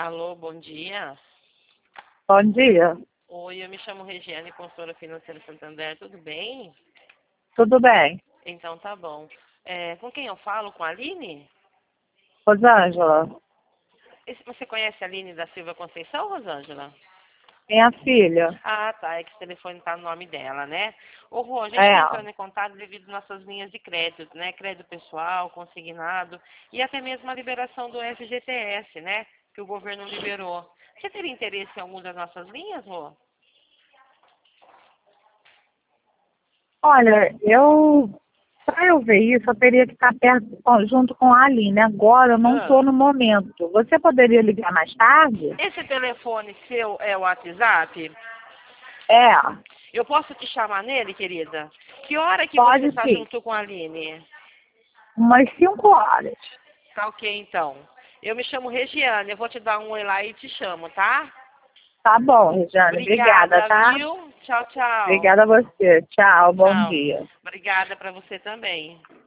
Alô, bom dia. Bom dia. Oi, eu me chamo Regiane, consultora financeira Santander, tudo bem? Tudo bem? Então tá bom. Com quem eu falo? Com a Aline? Rosângela, Você conhece a Aline da Silva Conceição, Rosângela? minha filha. Ah, tá, é que esse telefone tá no nome dela, né? Ô, Rô, a gente É, está entrando em contato devido às nossas linhas de crédito, né? Crédito pessoal, consignado e até mesmo a liberação do FGTS, né? Que o governo liberou. Você teria interesse em alguma das nossas linhas, Rô? olha, para eu ver isso, eu teria que estar junto com a Aline. Agora eu não estou no momento. Você poderia ligar mais tarde? Esse telefone seu é o WhatsApp? É, Eu posso te chamar nele, querida? Que hora que você pode está sim. junto com a Aline? Umas 5 horas. Tá ok, então. Eu me chamo Regiane, eu vou te dar um oi lá e te chamo, tá? Tá bom, Regiane. Obrigada, Obrigada, tá? viu? Tchau, tchau. Obrigada a você. Tchau, bom Tchau. dia. Obrigada para você também.